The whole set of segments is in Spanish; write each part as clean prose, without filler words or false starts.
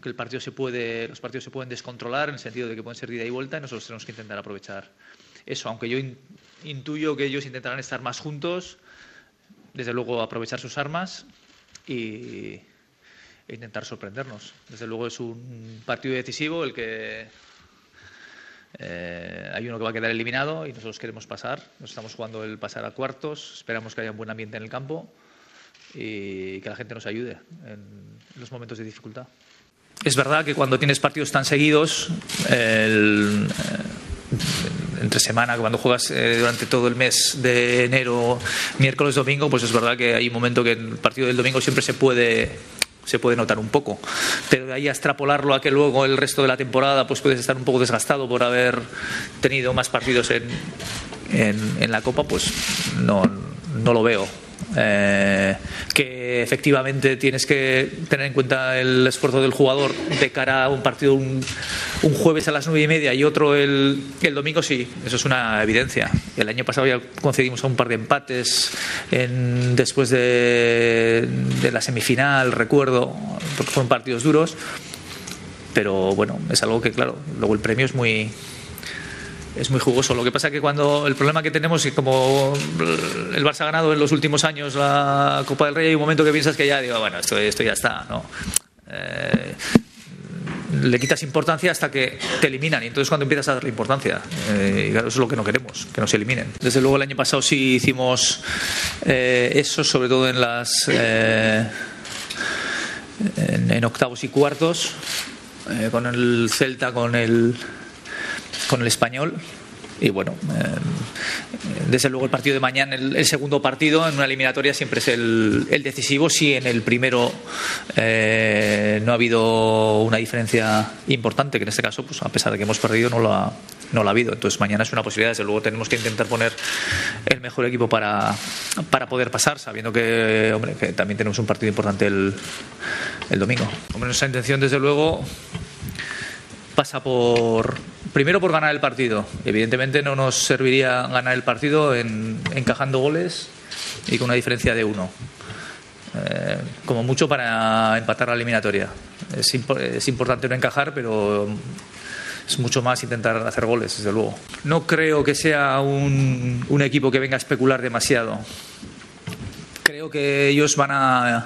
porque los partidos se pueden descontrolar en el sentido de que pueden ser de ida y vuelta, y nosotros tenemos que intentar aprovechar eso, aunque yo intuyo que ellos intentarán estar más juntos, desde luego aprovechar sus armas e intentar sorprendernos. Desde luego es un partido decisivo el que hay uno que va a quedar eliminado y nosotros queremos pasar. Nos estamos jugando el pasar a cuartos, esperamos que haya un buen ambiente en el campo y que la gente nos ayude en los momentos de dificultad. Es verdad que cuando tienes partidos tan seguidos, entre semana, cuando juegas durante todo el mes de enero, miércoles, domingo, pues es verdad que hay un momento que el partido del domingo siempre se puede notar un poco, pero de ahí a extrapolarlo a que luego el resto de la temporada pues puedes estar un poco desgastado por haber tenido más partidos en la Copa, pues no lo veo. Que efectivamente tienes que tener en cuenta el esfuerzo del jugador de cara a un partido un jueves a las 9:30 y otro el domingo, sí, eso es una evidencia. El año pasado ya concedimos un par de empates después de la semifinal, recuerdo, porque fueron partidos duros, pero bueno, es algo que claro, luego el premio es muy jugoso. Lo que pasa es que el problema que tenemos es que como el Barça ha ganado en los últimos años la Copa del Rey, hay un momento que piensas que ya digo, bueno, esto ya está, ¿no? Le quitas importancia hasta que te eliminan y entonces cuando empiezas a darle importancia, y claro, eso es lo que no queremos, que nos eliminen. Desde luego el año pasado sí hicimos eso, sobre todo en octavos y cuartos, con el Celta, con el Español, y bueno, desde luego el partido de mañana, el segundo partido en una eliminatoria siempre es el decisivo. Si en el primero no ha habido una diferencia importante, que en este caso, pues a pesar de que hemos perdido, no lo ha habido. Entonces mañana es una posibilidad. Desde luego tenemos que intentar poner el mejor equipo para poder pasar, sabiendo que también tenemos un partido importante el domingo. Nuestra intención, desde luego, pasa primero por ganar el partido. Evidentemente no nos serviría ganar el partido encajando goles y con una diferencia de 1, como mucho para empatar la eliminatoria. Es importante no encajar, pero es mucho más intentar hacer goles, desde luego. No creo que sea un equipo que venga a especular demasiado. Creo que ellos van a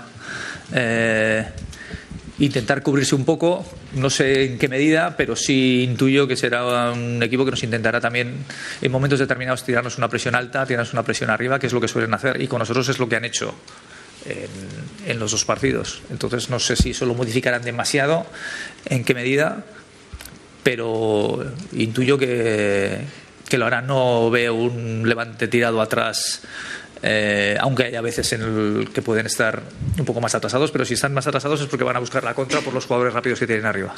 intentar cubrirse un poco, no sé en qué medida, pero sí intuyo que será un equipo que nos intentará también en momentos determinados tirarnos una presión alta, tirarnos una presión arriba, que es lo que suelen hacer, y con nosotros es lo que han hecho en los dos partidos. Entonces no sé si eso lo modificarán demasiado, en qué medida, pero intuyo que lo harán. No veo un Levante tirado atrás, aunque hay a veces en el que pueden estar un poco más atrasados, pero si están más atrasados es porque van a buscar la contra por los jugadores rápidos que tienen arriba.